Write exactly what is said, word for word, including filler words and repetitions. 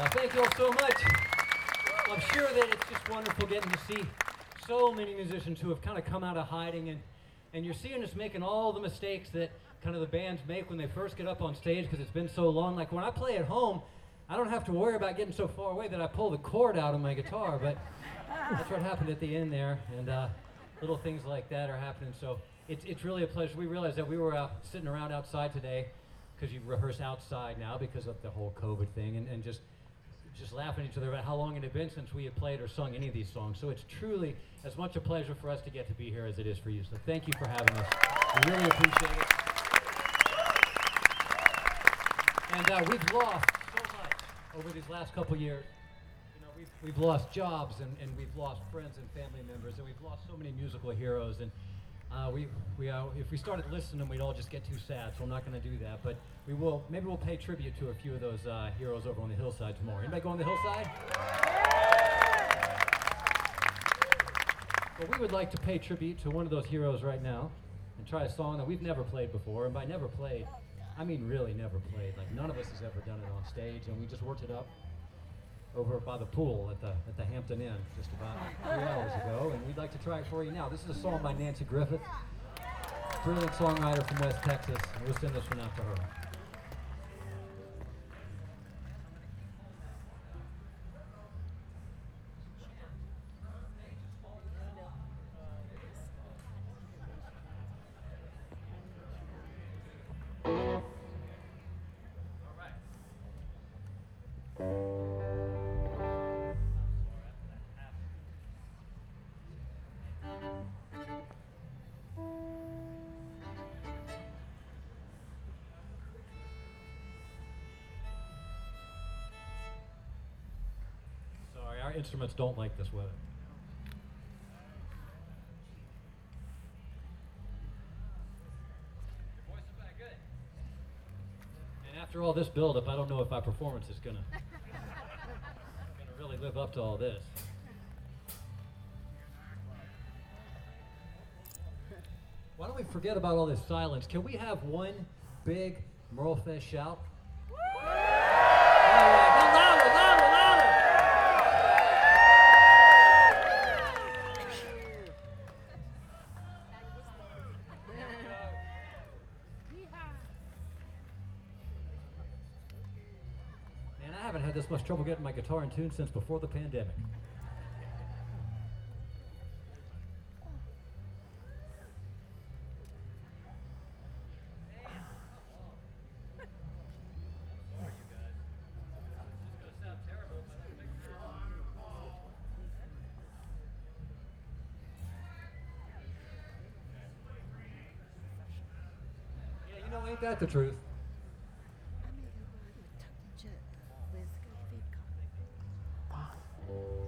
Uh, thank you all so much. Well, I'm sure that it's just wonderful getting to see so many musicians who have kind of come out of hiding, and, and you're seeing us making all the mistakes that kind of the bands make when they first get up on stage because it's been so long. Like when I play at home, I don't have to worry about getting so far away that I pull the cord out of my guitar, but that's what happened at the end there, and uh, little things like that are happening. So it's, it's really a pleasure. We realized that we were uh, sitting around outside today because you rehearse outside now because of the whole COVID thing, and, and just just laughing at each other about how long it had been since we had played or sung any of these songs. So it's truly as much a pleasure for us to get to be here as it is for you. So thank you for having us. We really appreciate it. And uh, we've lost so much over these last couple years. You know, we've, we've lost jobs, and, and we've lost friends and family members, and we've lost so many musical heroes. And uh, we, we uh, if we started listing them, we'd all just get too sad, so I'm not going to do that. But we will, maybe we'll pay tribute to a few of those uh, heroes over on the hillside tomorrow. Anybody go on the hillside? Well, we would like to pay tribute to one of those heroes right now and try a song that we've never played before. And by never played, I mean really never played. Like none of us has ever done it on stage, and we just worked it up over by the pool at the at the Hampton Inn just about three hours ago, and we'd like to try it for you now. This is a song by Nancy Griffith, brilliant songwriter from West Texas. We'll send this one out to her. Our instruments don't like this weather. Your voice is back good. And after all this build-up, I don't know if our performance is gonna gonna really live up to all this. Why don't we forget about all this silence? Can we have one big Merlefest shout? All right, go louder, louder, louder! I haven't had this much trouble getting my guitar in tune since before the pandemic. Yeah, you know, ain't that the truth? Oh.